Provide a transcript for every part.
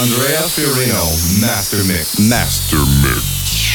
Andrea Fiorino, Master Mix. Master Mix.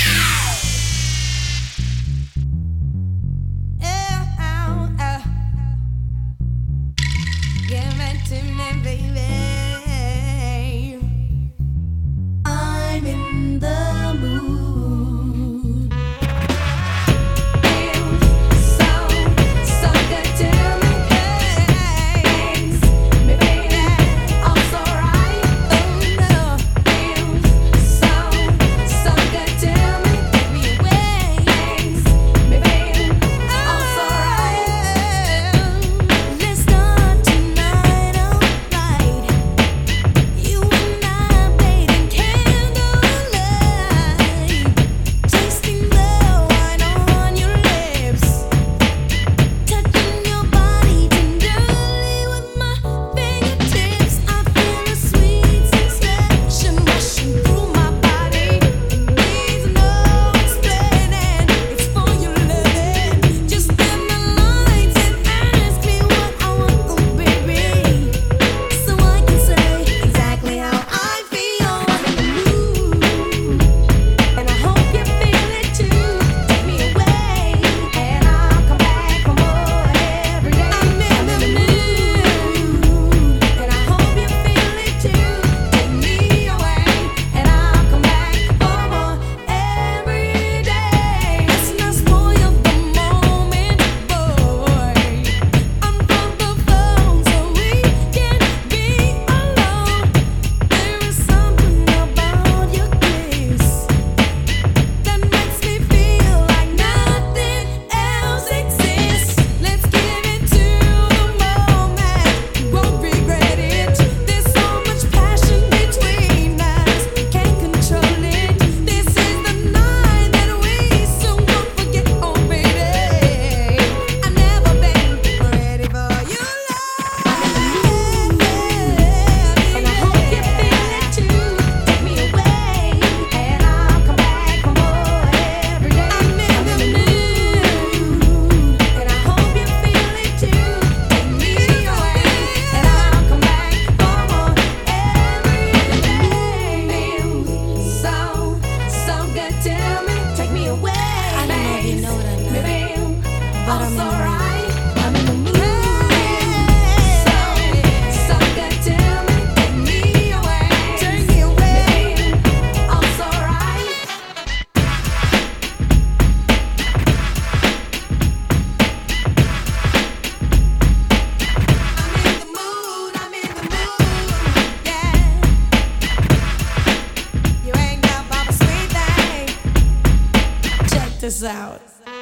This out.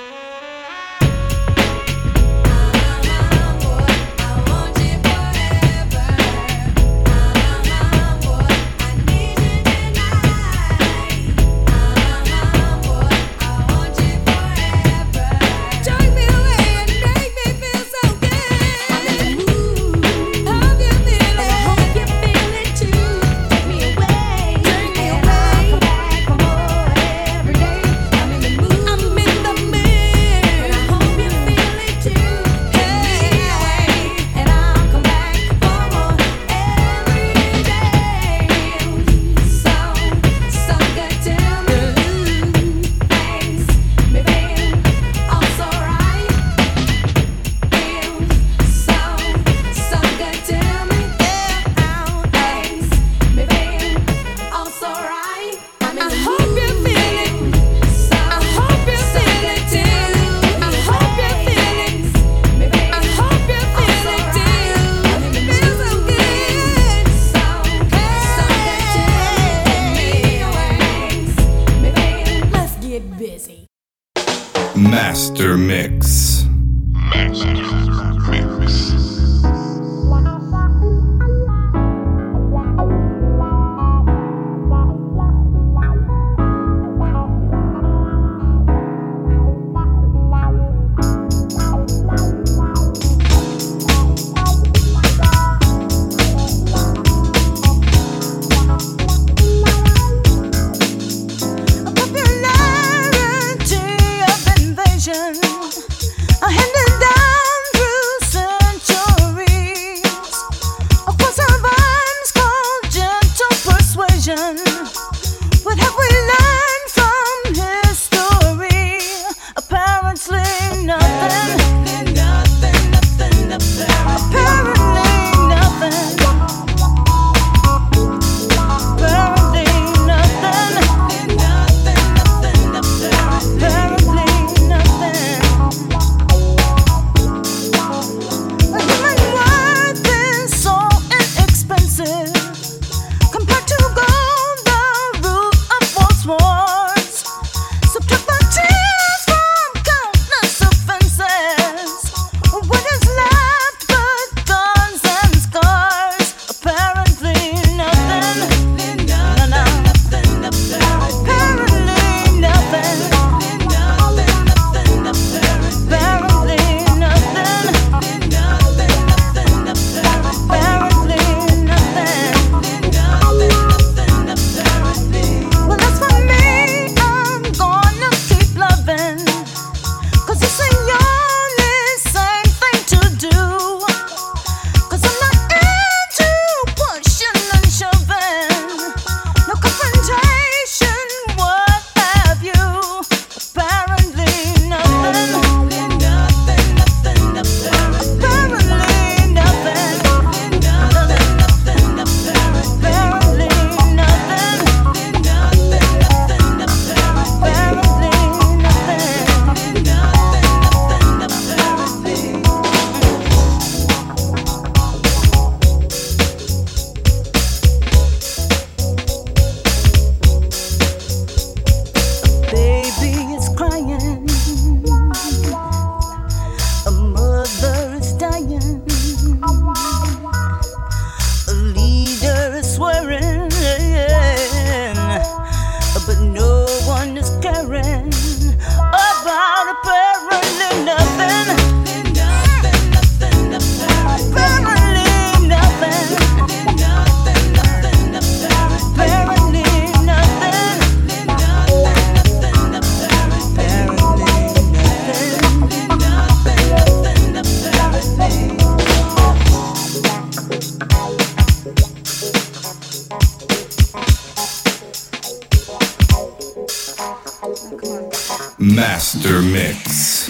Master Mix. Master Mix. Master Mix.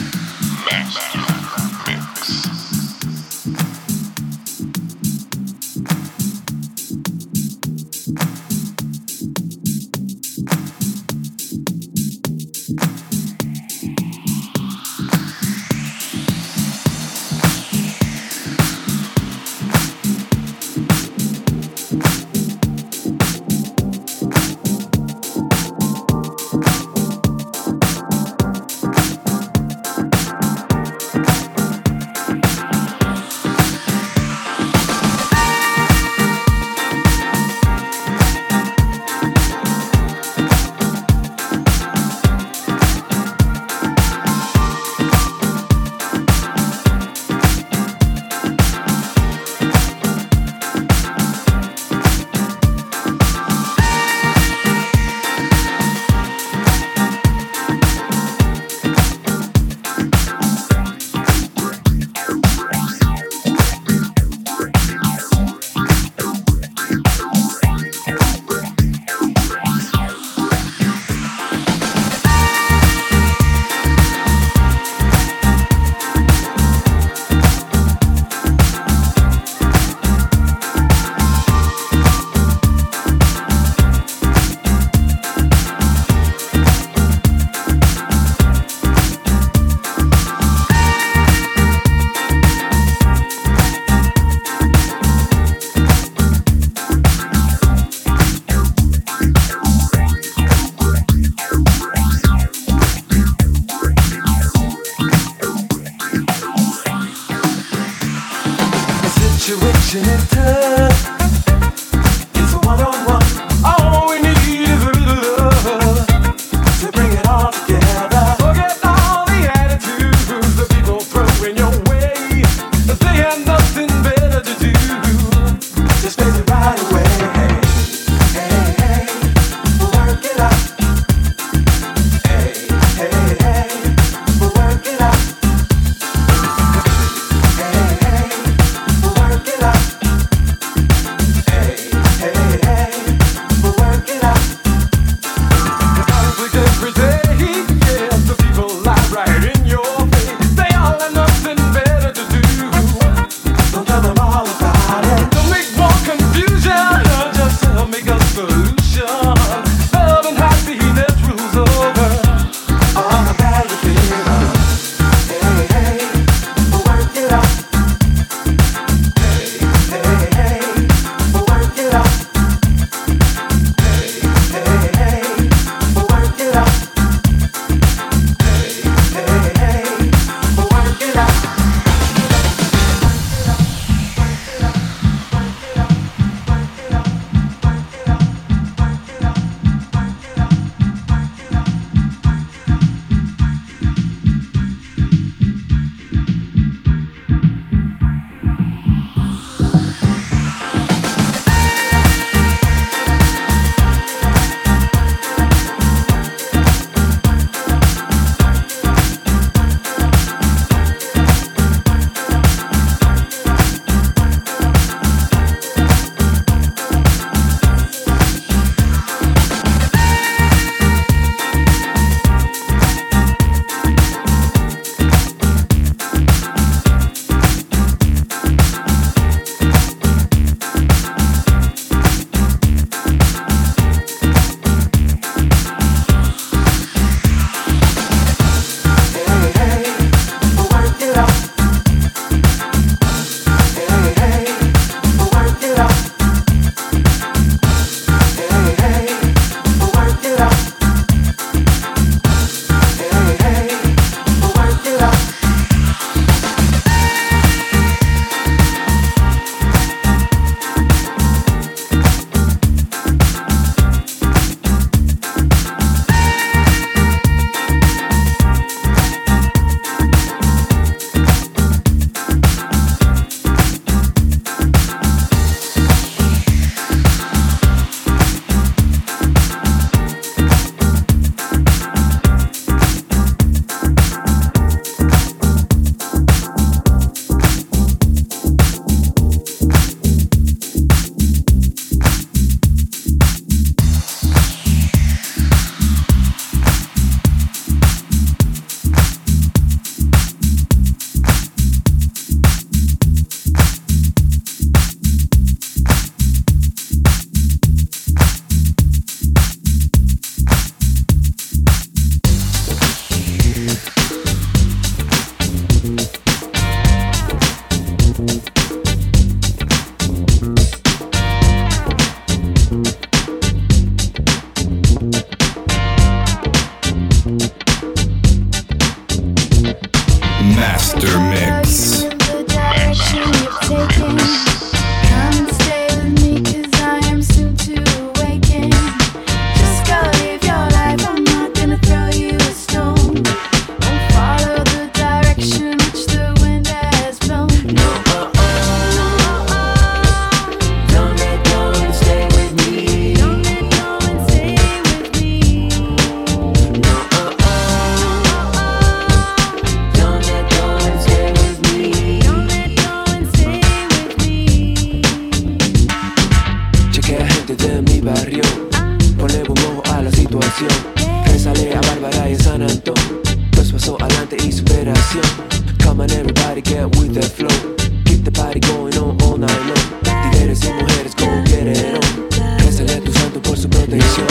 barrio. Ponle un ojo a la situación. Resale a Bárbara y a San Antón. Dos pasos adelante y superación. Come on everybody, get with the flow. Keep the party going on all night long. Tigres y mujeres como quieren on. Resale a tu santo por su protección.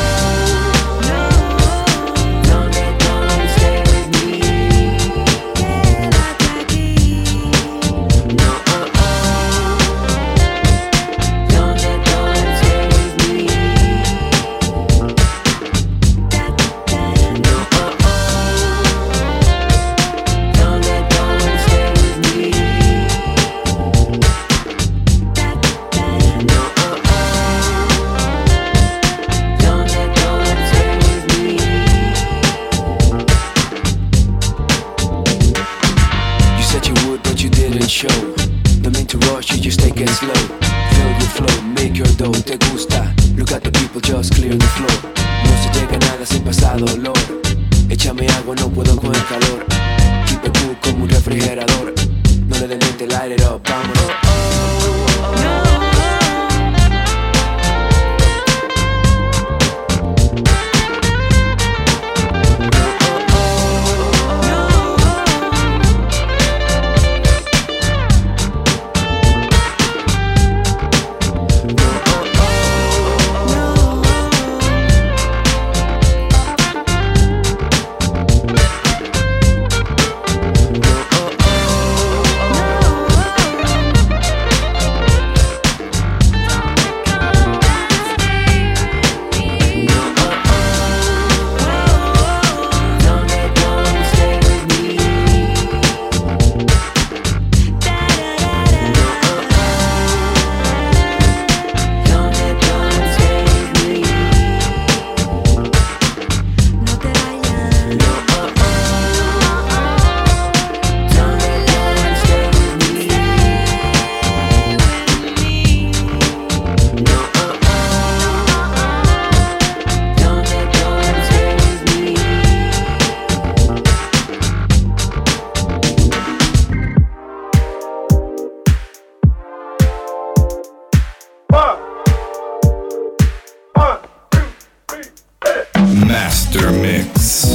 Show. Don't mean to rush you, just take it slow. Feel your flow, make your dough, te gusta. Look at the people, just clear the floor. No se llega nada sin pasar dolor. Échame agua, no puedo con el calor. Keep it cool como un refrigerador. No le den mente, light it up, vámonos. Master Mix.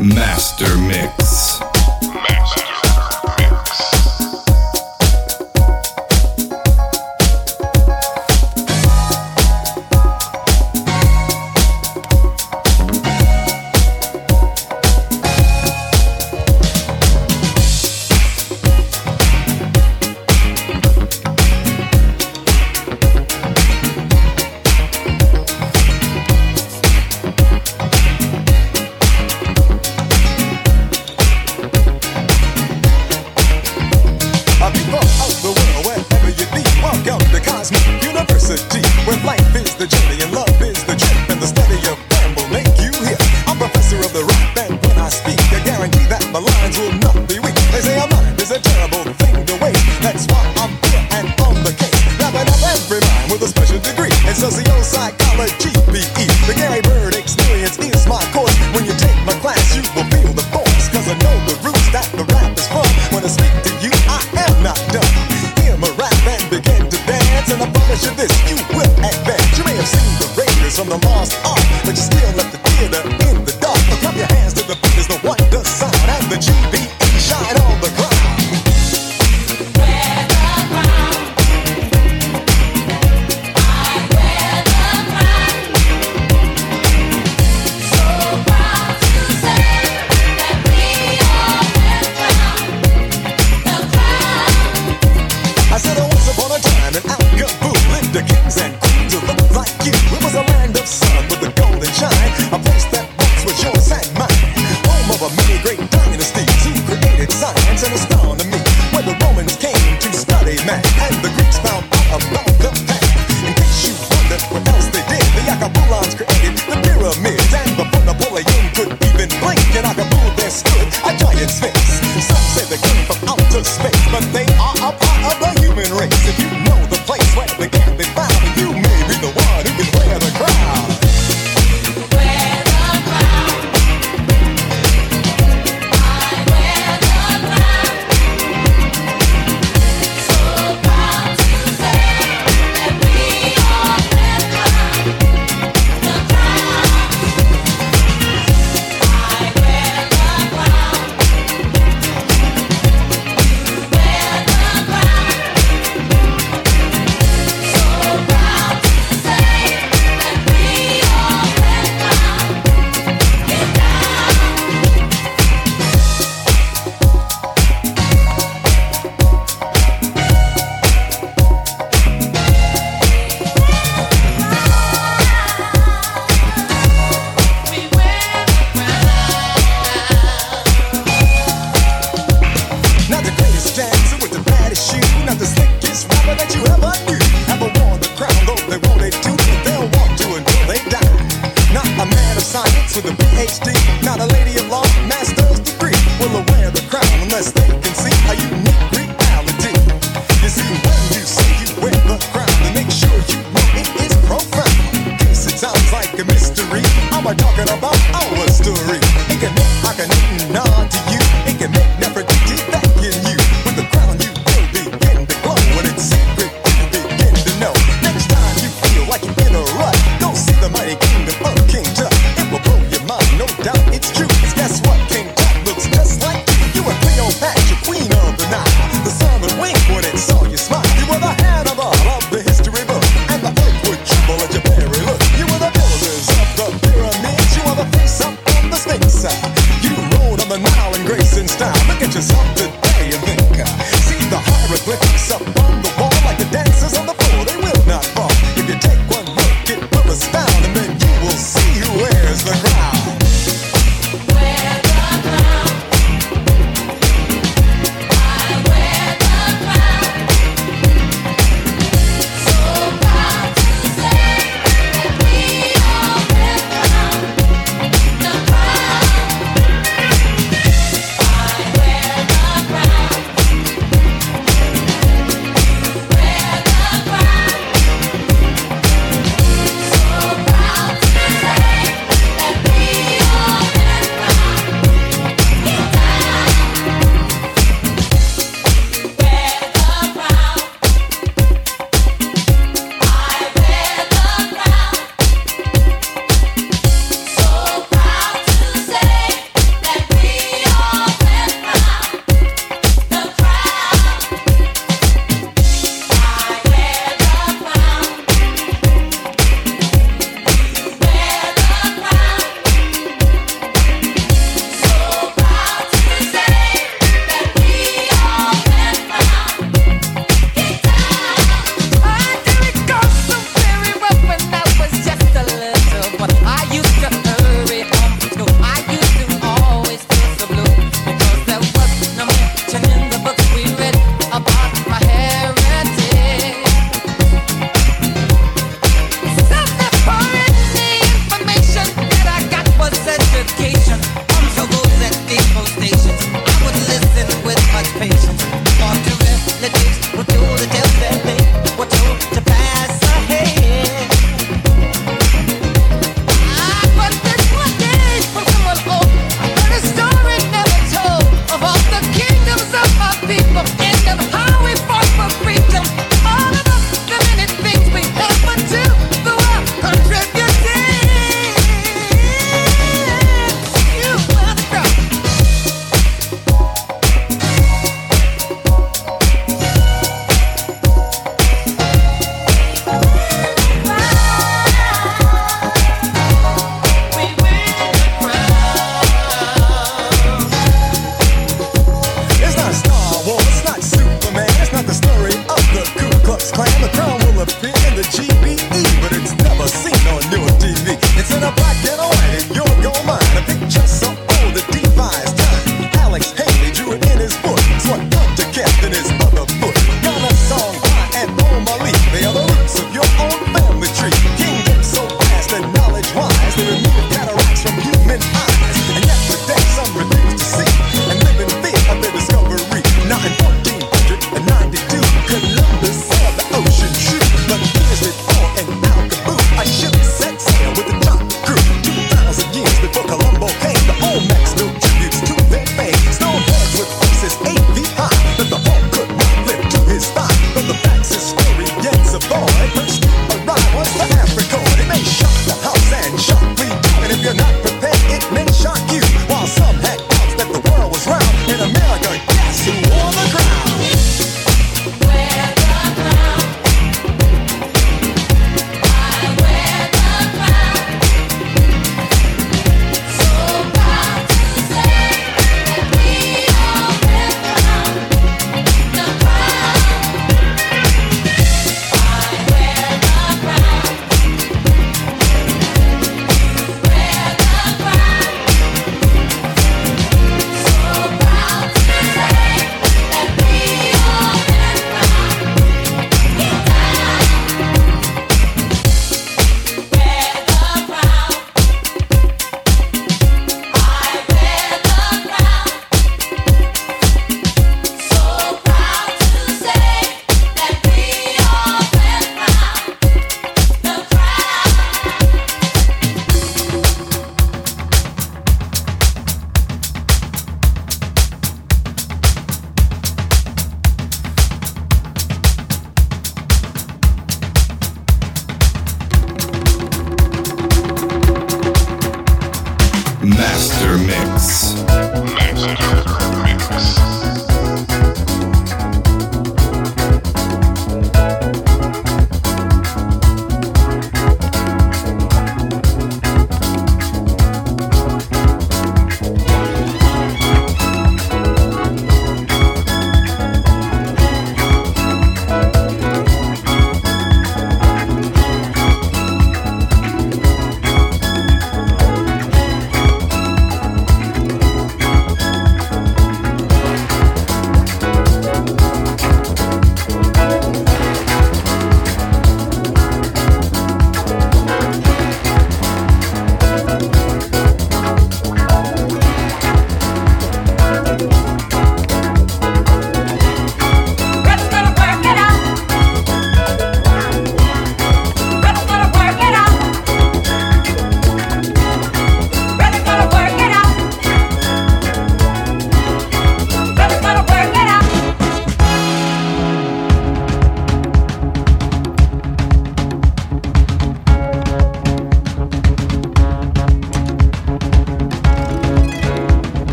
Master Mix.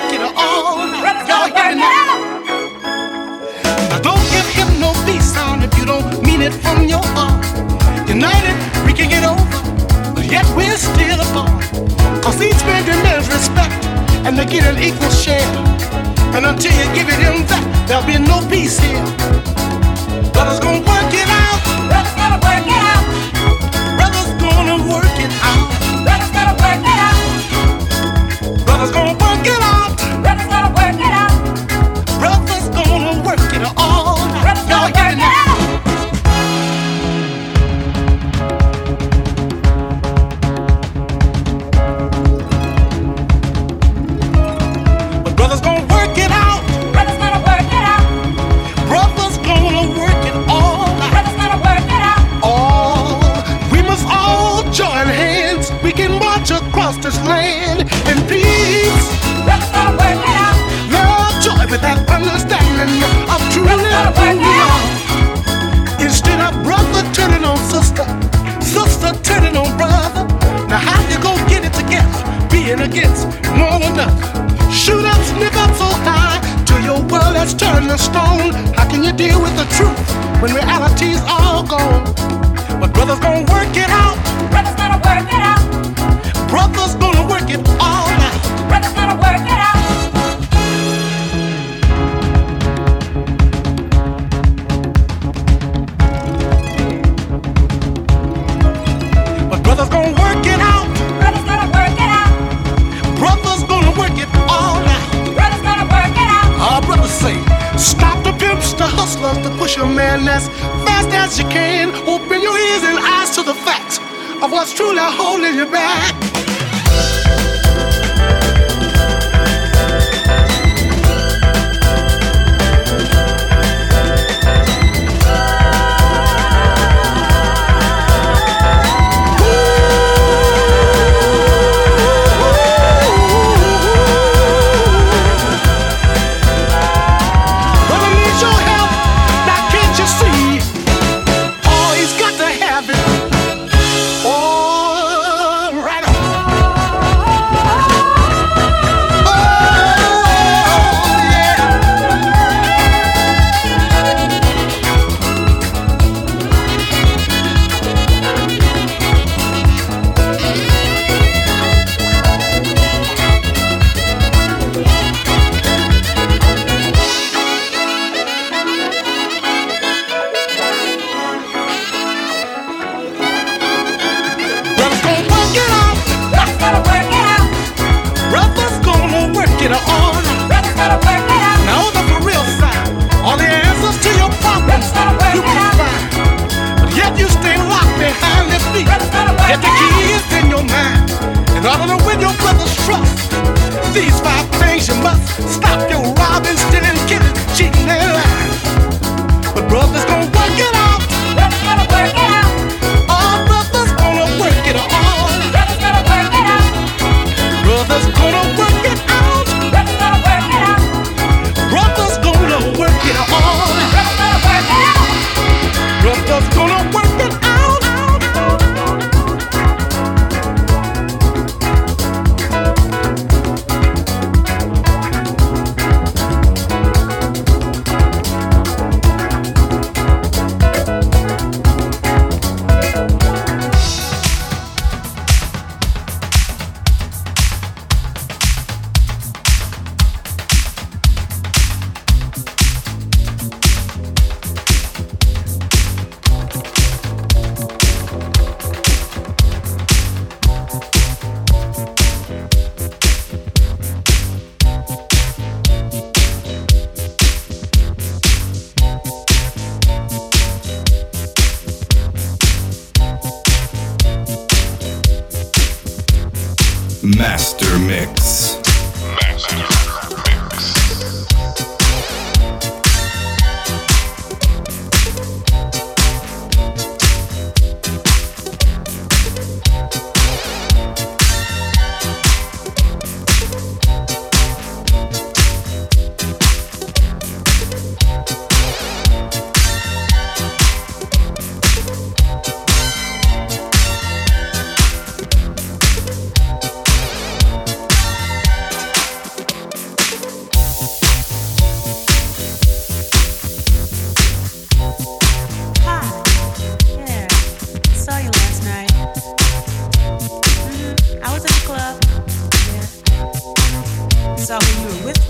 work it all. Y'all hear me now? Now don't give him no peace sound if you don't mean it from your heart. United, we can get over, but yet we're still apart. Cause each man demands respect, and they get an equal share. And until you give it him that, there'll be no peace here. Brothers gonna work it out. Brothers gonna work it out. Brothers gonna work it out. Brothers gonna work it out. Brothers gonna work it out. Brothers gonna work it out. Brothers gonna work it all. Brothers Y'all gonna hear work me it now? out. But brothers gonna work it out. Brothers gonna work it out. Brothers gonna work it all. Brothers gonna work it out. All we must all join hands. We can march across this land in peace, Brothers gonna work it out. love, joy, with that understanding of true love. Who we are. Instead of brother turning on sister, sister turning on brother. Now how you gonna get it together? Being against one another. Shoot up, sniff up so high till your world has turned to stone. How can you deal with the truth when reality's all gone? But brothers gonna work it out. Brothers gonna work it out. Brothers gonna work it all out. Brothers gonna work it out. But brothers gonna work it out. Brothers gonna work it out. Brothers gonna work it all out. Brothers gonna work it out. Our brothers say, stop the pimps, the hustlers, to push your man as fast as you can. Open your ears and eyes to the facts of what's truly holding you back. Brother needs your help, now can't you see? Oh, he's got to have it. Oh, right on. Oh, yeah. Brothers gonna work it out. Brothers gonna work it out. Brothers gonna work it all. Brothers gonna work it out. Now on the for real side, all the answers to your problems you can find. But yet you stay locked behind their feet. Brothers gonna work Yet the it key is in your mind. In order to win your brother's trust, these 5 things you must stop your robbing, stealing, killing, cheating, and lying. But brothers gonna work it out. Brothers gonna work it out. All brothers gonna work it all. Brothers gonna work it out. Brothers gonna work it out. Brothers gonna work it out. Brothers gonna work it all. Brothers gonna work it out. Brothers gonna work it out. Master Mix.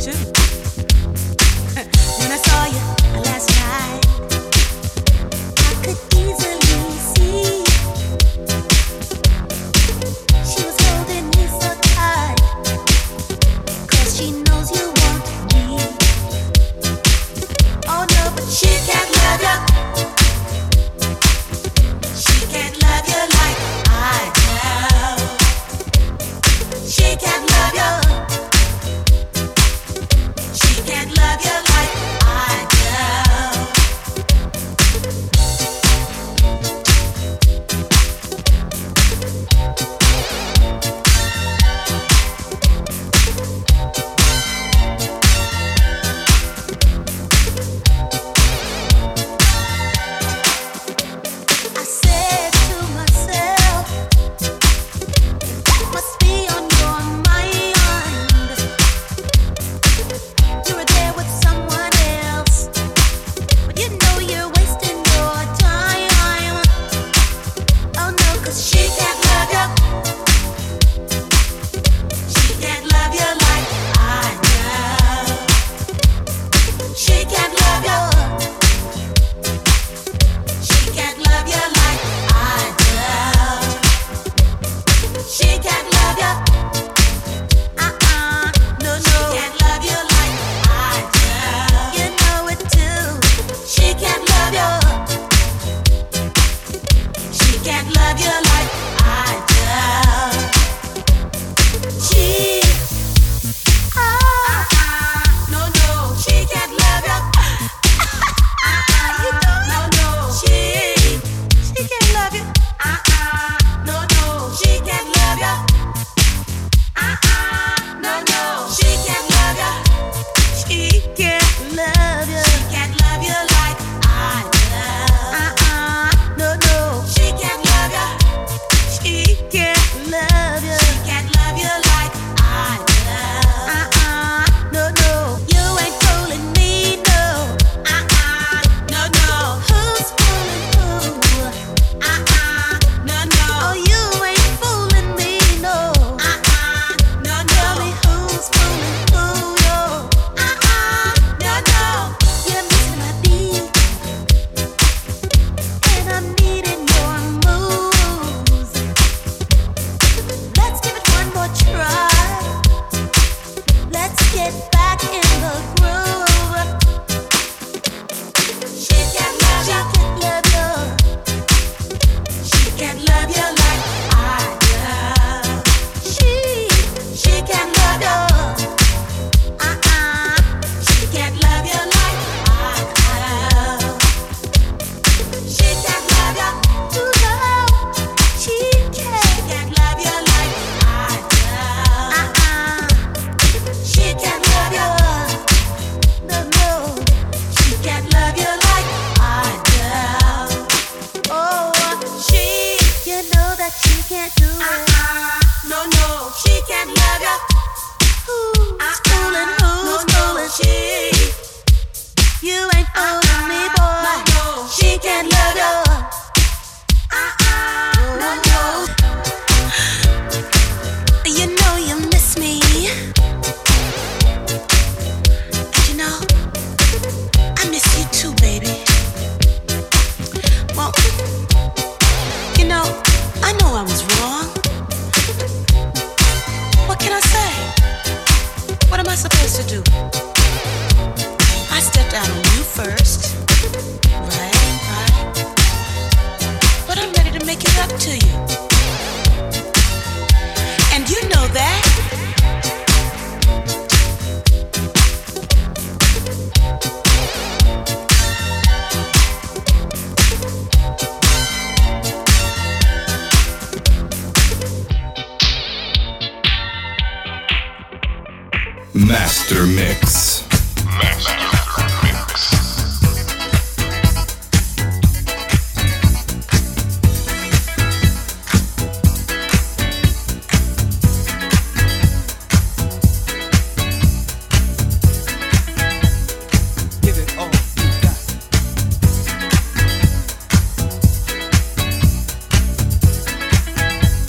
Master Mix.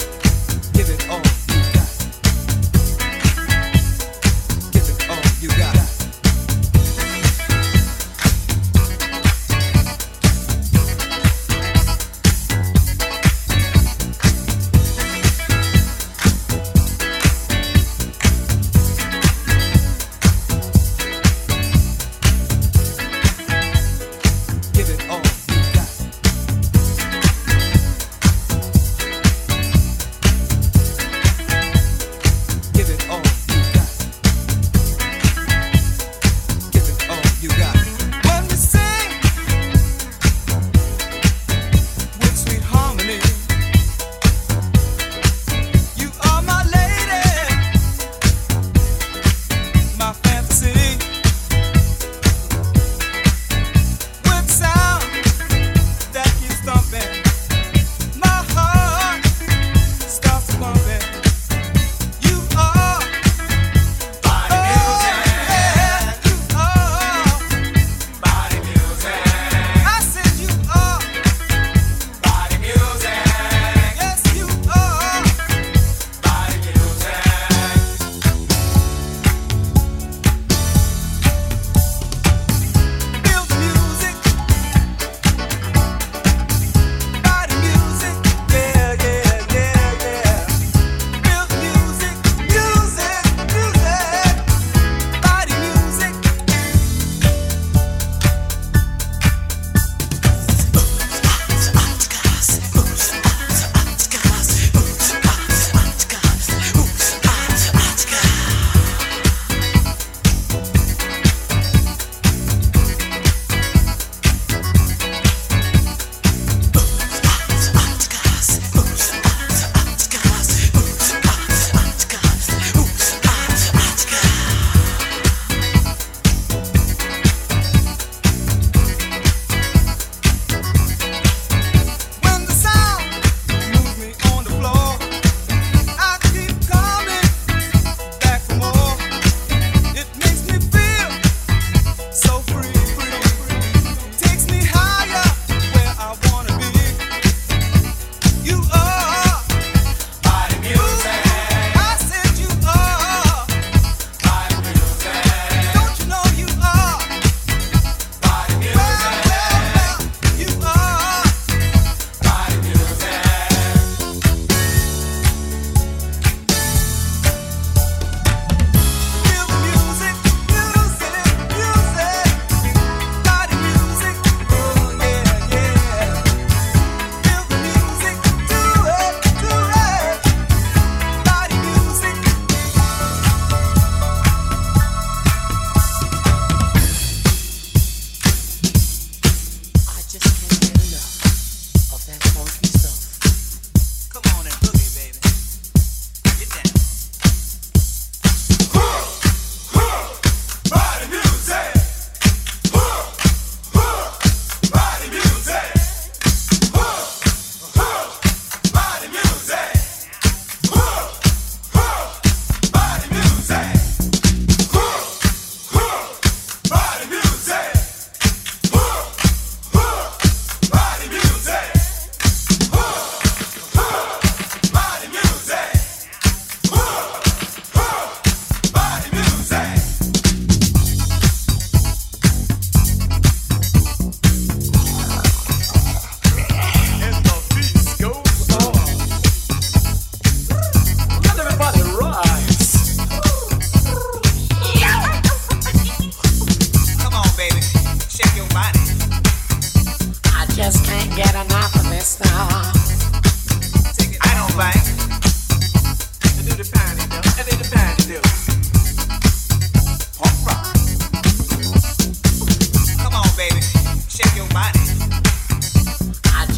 You got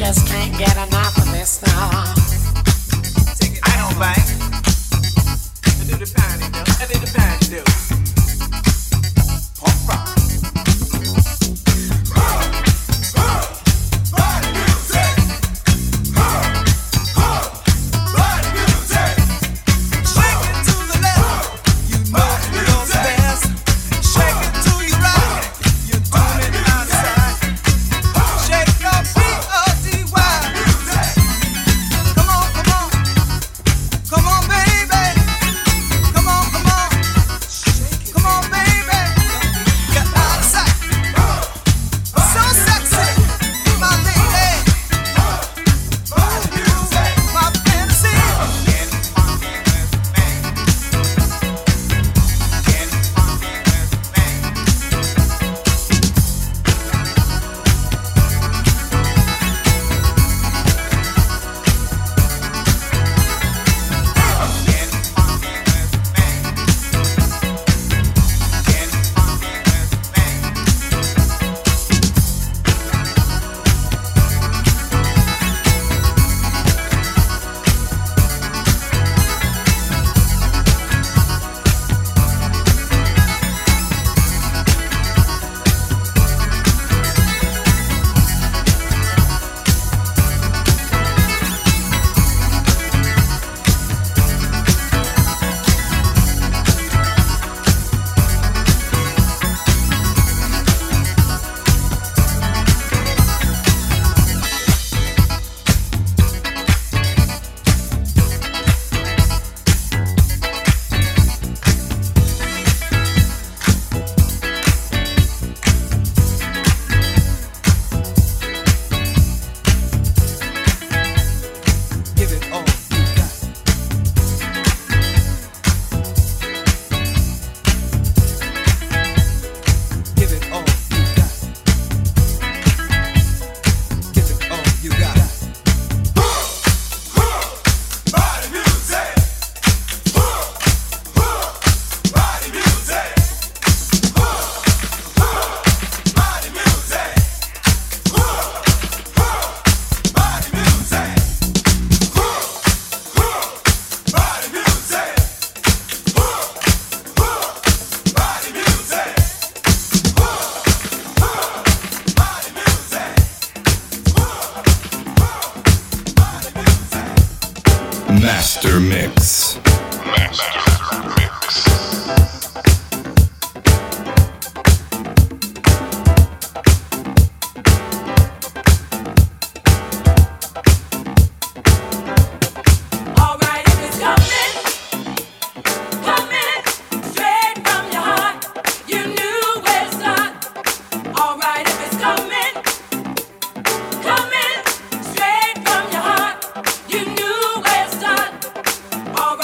just can't get enough of this now. I don't bite. I do the pound do. I do the pound do. Pump rock. Body music. Body music. Shake it to the left. You know it goes fast. Shake it to your right. You're doing it outside. Shake your B-O-D-Y. Come on, come on. Come on, baby. Come on, come on. Come on, baby. Get out of sight. So sexy, my lady. My fantasy. Get funky with me. Get funky with me. Get funky with me. Get funky with me. Give it all you got. Give it all you got. Give it all you got. Body music. Body music. Body music. Body music. Body music. Body music. Master Mix. Master Mix. Alright, if it's coming straight from your heart, you knew where to start. Alright, if it's coming straight from your heart, you knew where to start. Alright.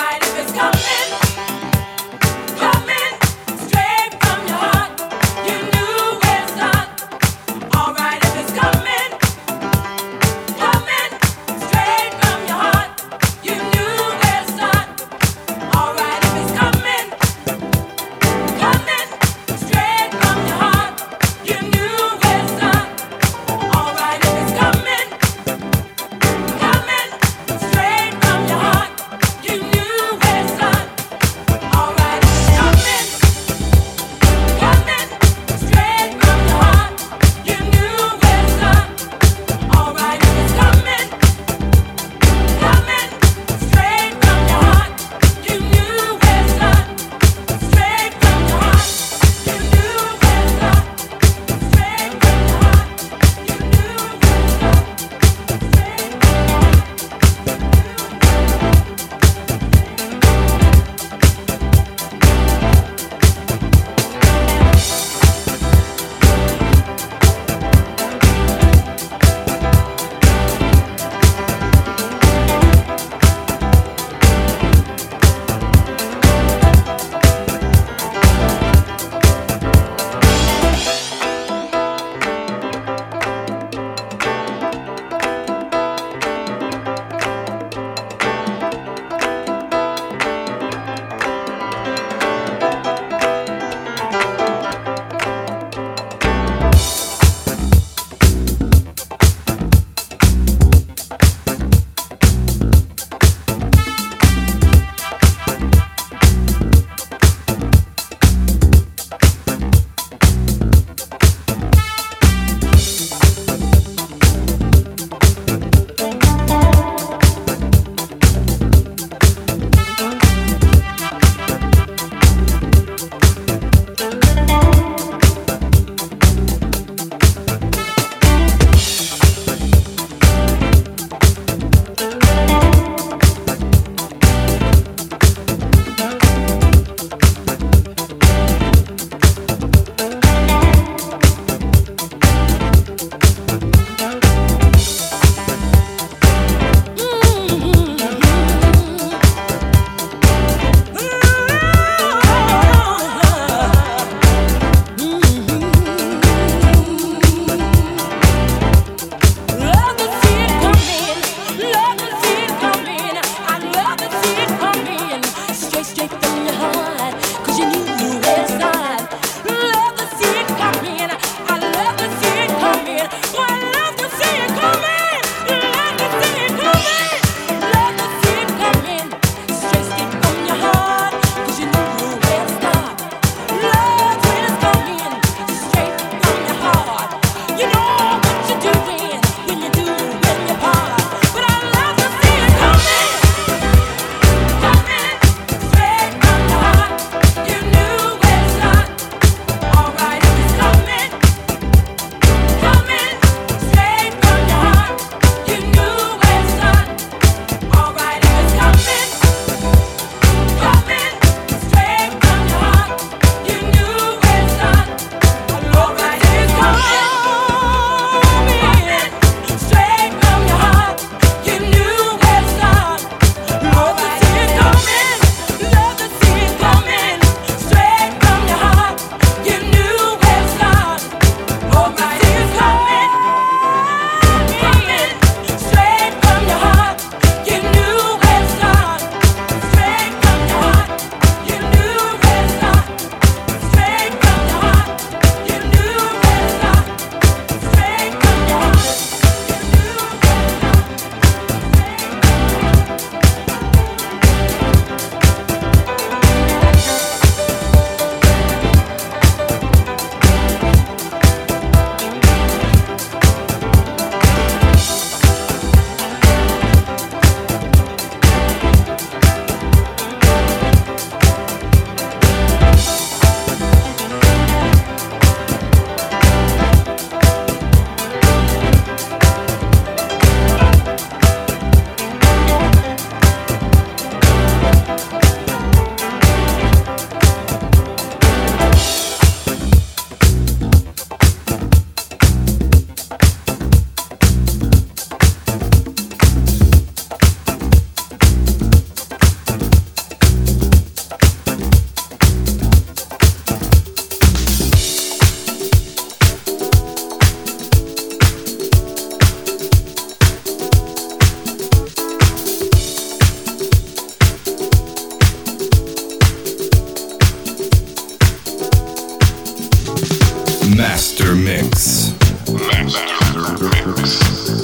Master Mix. Master Mix.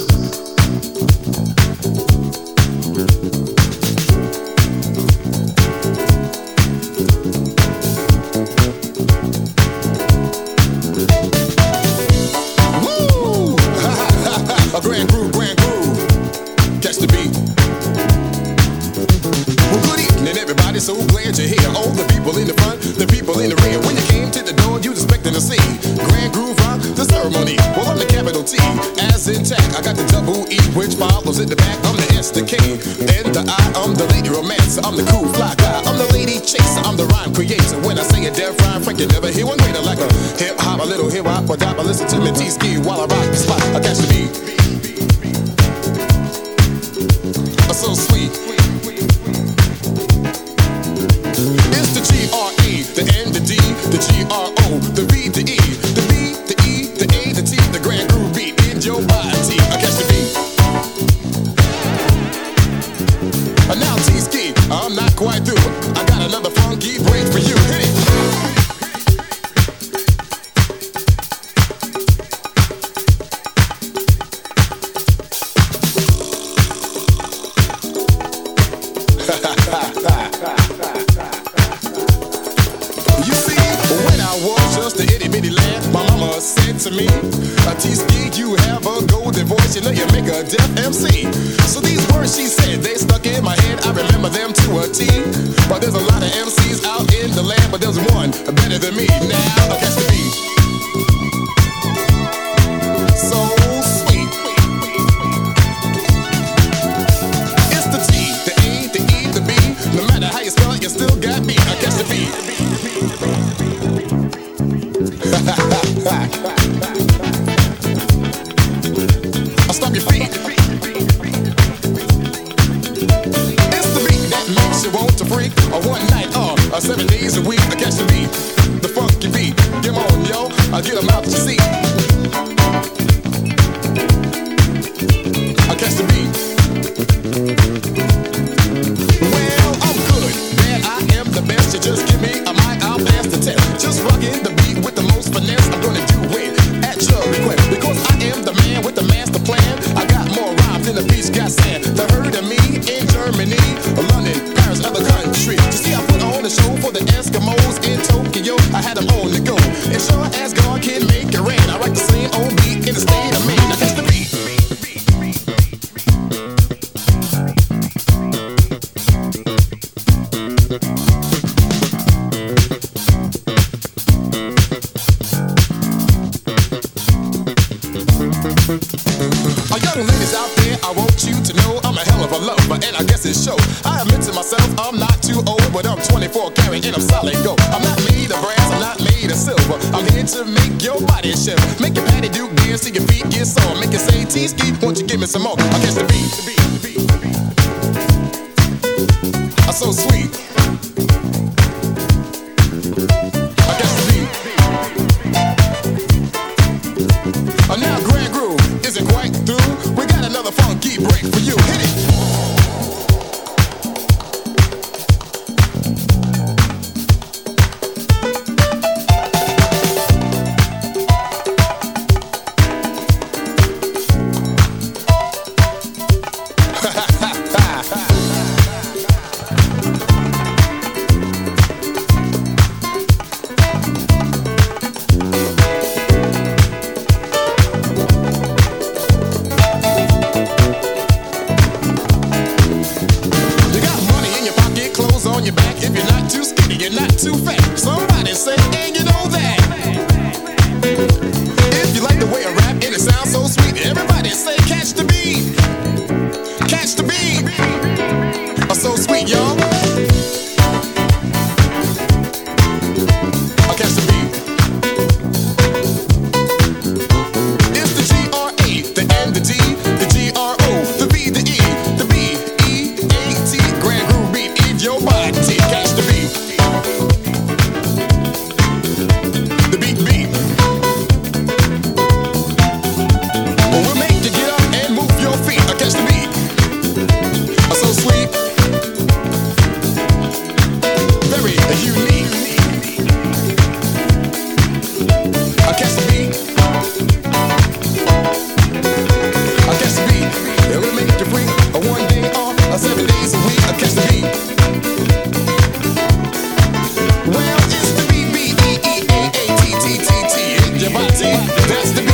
Woo! A grand groove, grand groove. Catch the beat. Well, good evening, everybody. So glad you're here. All the people in the front, the people in the rear. When you came to the door, you was expecting to see grand groove rock the ceremony. Well, I'm the capital T, as intact. I got the double E, which follows in the back. I'm the S, the K, and the I. I'm the lady romancer. I'm the cool fly guy. I'm the lady chaser. I'm the rhyme creator. When I say a deaf rhyme, Frank, you never hear one greater like a hip hop, a little hip hop, or dap. I listen to me T-ski while I rock the spot. I catch the beat. So sweet. It's the G-R-E, the N, the D, the G-R-O, the V, the E, the B, the E, the A, the T, the grand groove beat in your body. I catch the beat. And now T-ski, I'm not quite through. I got another funky break for you. Hit it. You see, when I was just a itty bitty lad, my mama said to me, T-ski, you have a golden voice, you know you make a deaf MC. So these words she said, they stuck in my head, I remember them to a T. But there's a lot of MCs out in the land, but there's one better than me. Now, I catch the beat. So sweet. It's the T, the A, the E, the B. No matter how you spell it, you still got me. I catch the beat. I'll stop your feet. It's the beat that makes you want to freak. A one night, 7 days a week. I catch the beat, the funky beat. Come on, yo, I get 'em out your seat. I catch the beat. Well, I'm good, man, I am the best. You just give me a mic, I'll pass the test. Just rockin' the beat with the most finesse. I'm gonna do it at your request, because I am the man with the master plan. I got more rhymes than the beach got sand. The heard of me in Germany, London, Paris, other countries. You see, I put on a show for the Eskimos in Tokyo. I had them on the go. And sure as God can make it rain, I write the same old beat in the state of Maine. Now catch the beat. Young ladies out there, I want you to know I'm a hell of a lover, and I guess it shows. I admit to myself I'm not too old, but I'm 24 karat and I'm solid gold. I'm not made of brass, I'm not made of silver. I'm here to make your body shiver, make your patty duke dance till your feet get sore, make you say T-ski, won't you give me some more? I catch the beat. I'm so sweet. I catch the beat. Now Grand Groove isn't quite through. We got another funky break for you. Hit it. your body. That's the